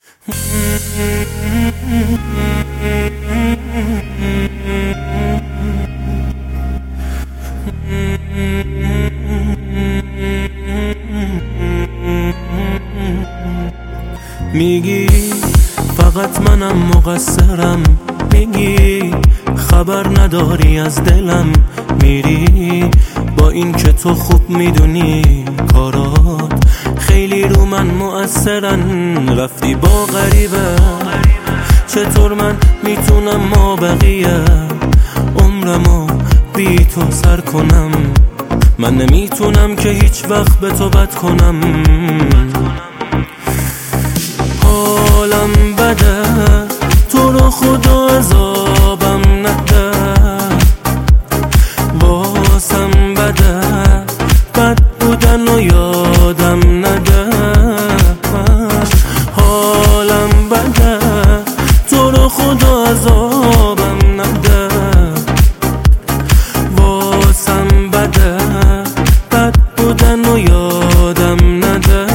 میگی فقط منم مقصرم، میگی خبر نداری از دلم، میری با این که تو خوب میدونی کارات خیلی رو من مؤثرن. رفتی با غریبه، چطور من میتونم ما بقیه عمرمو بی تو سر کنم؟ من نمیتونم که هیچ وقت به تو بد کنم. حالم بده، تو رو خدا عذابم نده، واسم بده بد بودن و یادم نده. حالم بده، تو رو خدا عذابم نده، واسم بده بد بودن و یادم نده.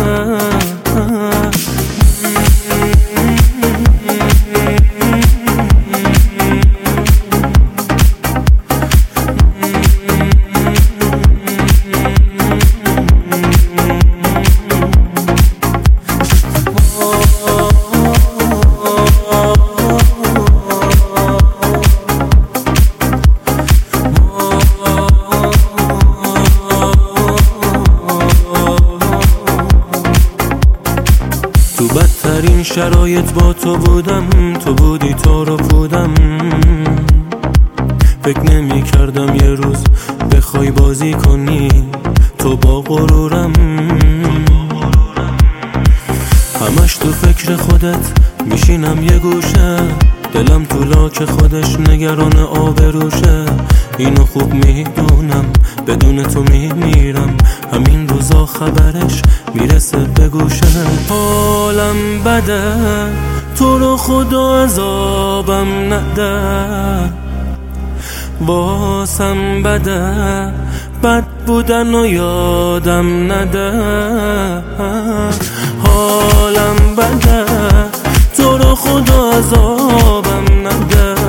تو بدترین شرایط با تو بودم، تو بودی تو رو بودم. فکر نمی کردم یه روز بخوای بازی کنی تو با غرورم. همش تو فکر خودت میشینم یه گوشه، دلم تو لاک خودش نگران آبروشه. اینو خوب میدونم بدون تو میمیرم، همین روزا خبرش میرسه به گوشه. حالم بده، تو رو خدا عذابم نده، واسم بده بد بودن و یادم نده. حالم بده، تو رو خدا عذابم نده،